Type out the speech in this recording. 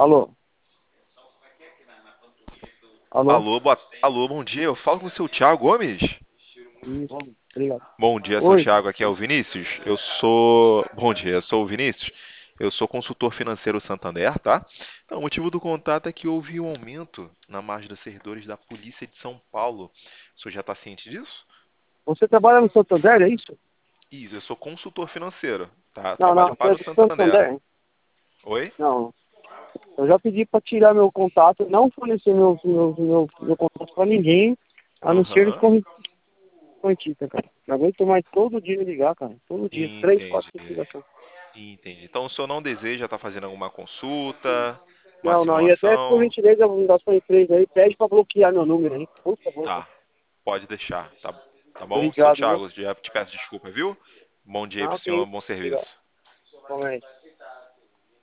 Alô? Alô? Alô, bom dia. Eu falo com o seu Thiago Gomes. Isso, obrigado. Bom dia, seu Oi, Thiago. Aqui é o Vinícius. Eu sou. Bom dia, eu sou o Vinícius. Eu sou consultor financeiro Santander, tá? Então, o motivo do contato é que houve um aumento na margem dos servidores da Polícia de São Paulo. O senhor já está ciente disso? você trabalha no Santander, é isso? Isso, eu sou consultor financeiro, tá? Não, Trabalho você é para o do Santander. Santander? Oi? Não, eu já pedi para tirar meu contato, não fornecer meu contato para ninguém, a não ser os Aham. correntistas, cara. Não aguento mais todo dia me ligar, cara. Todo dia, três, Entendi. quatro, cinco ligações. Entendi. Então o senhor não deseja estar fazendo alguma consulta, uma Não, não, e até por simulação? gentileza, da sua empresa aí, pede para bloquear meu número aí, por favor. Tá, pode deixar. Tá bom? Seu Obrigado, viu? Thiago, já te peço desculpa, viu? Bom dia aí Não, pro que senhor, isso. bom Obrigado. serviço. Calma aí.